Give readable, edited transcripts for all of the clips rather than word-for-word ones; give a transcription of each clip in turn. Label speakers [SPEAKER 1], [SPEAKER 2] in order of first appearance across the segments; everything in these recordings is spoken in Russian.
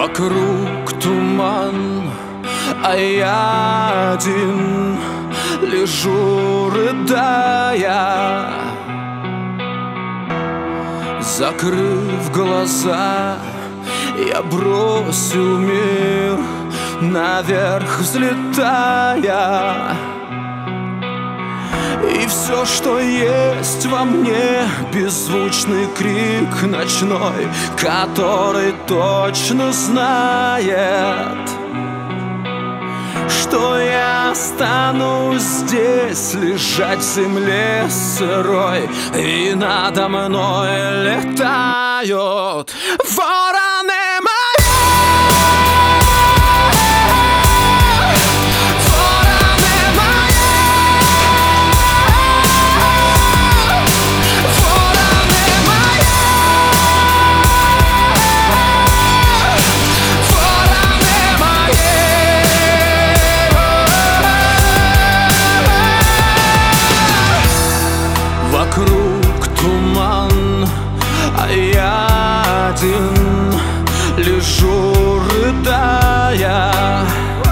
[SPEAKER 1] Вокруг туман, а я один лежу, рыдая. Закрыв глаза, я бросил мир, наверх взлетая. И все, что есть во мне, беззвучный крик ночной, который точно знает, что я останусь здесь, лежать в земле сырой, и надо мной летают вороны. Вокруг туман, а я один лежу, рыдая.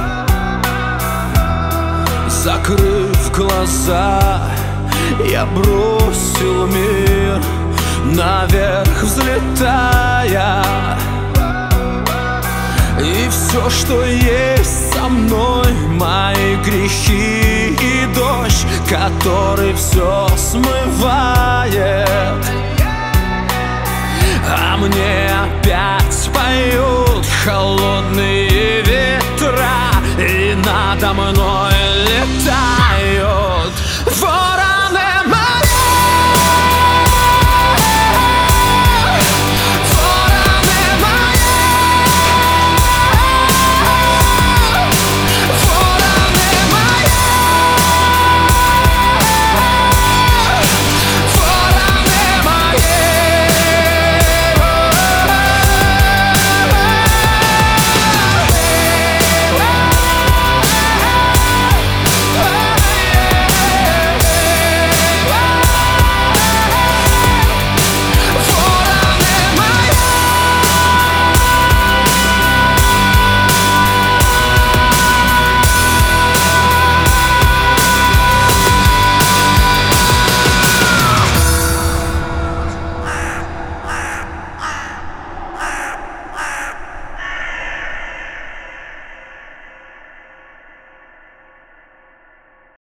[SPEAKER 1] Закрыв глаза, я бросил мир, наверх взлетая. И все, что есть со мной, мои грехи и дождь, который все смывает. А мне опять поют холодные ветра, и надо мной летают вороны.